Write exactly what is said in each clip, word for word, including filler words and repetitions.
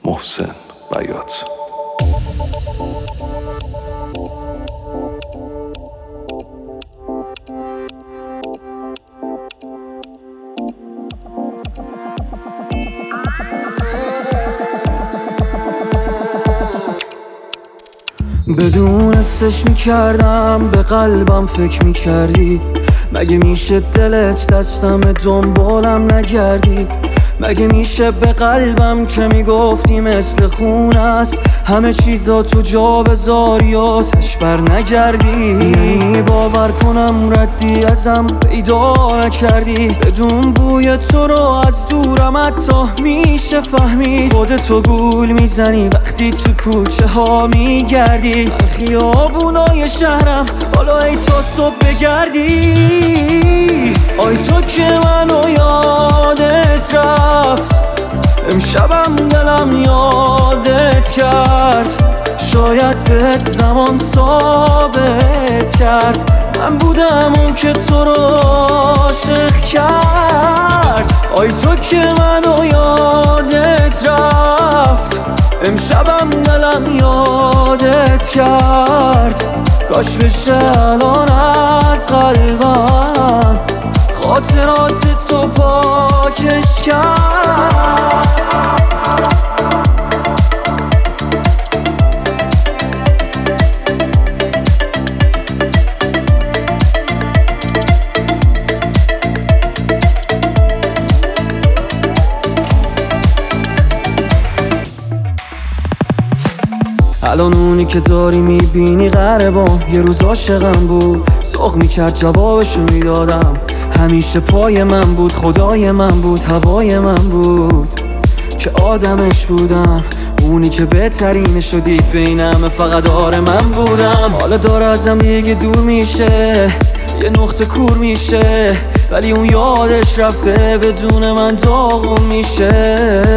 محسن بیات. بدون استش میکردم، به قلبم فکر میکردی. مگه میشه دلت دستم دنبالم نگردی؟ مگه میشه به قلبم که میگفتی مثل خون است همه چیزا تو جا بذاری آتش بر نگردی؟ یعنی باور کنم ردی ازم پیدا نکردی؟ بدون بوی تو رو از دورم حتی میشه فهمید. خودتو گول میزنی وقتی تو کوچه ها میگردی. من خیابونای شهرم حالا ای تا صبح بگردی. آی تو که منو یادت رفت، امشبم دلم یادت کرد. شاید بهت زمان ثابت کرد من بودم اون که تو رو عاشق کرد. آی تو که منو یادت رفت، امشبم دلم یادت کرد. کاش بشه الان از قلبم خاطرات تو پاکش کرد. الان اونی که داری میبینی قربان یه روز عاشقم بود. سوق میکرد جوابشو میدادم، همیشه پای من بود، خدای من بود، هوای من بود که آدمش بودم. اونی که بهترینشو دید بین همه فقط آره من بودم. حالا داره ازم دیگه دور میشه، یه نقطه کور میشه، ولی اون یادش رفته بدون من داغون میشه.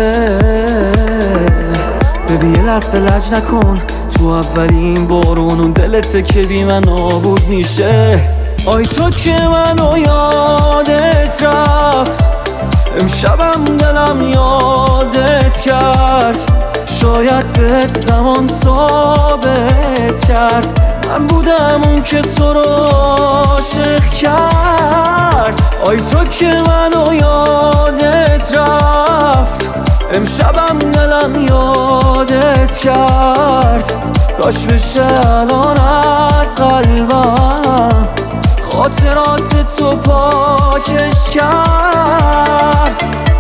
ببین یه لحظه لج نکن، تو اولین بارون اون دلته که بی من نابود میشه. آی تو که منو یادت رفت، امشبم دلم یادت کرد. شاید بهت زمان ثابت کرد من بودم اون که تو رو عاشق کرد. آی تو که منو یادت رفت، امشبم دلم یادت کرد. کاش بشه الان از قلبم خاطرات تو پاکش کرد.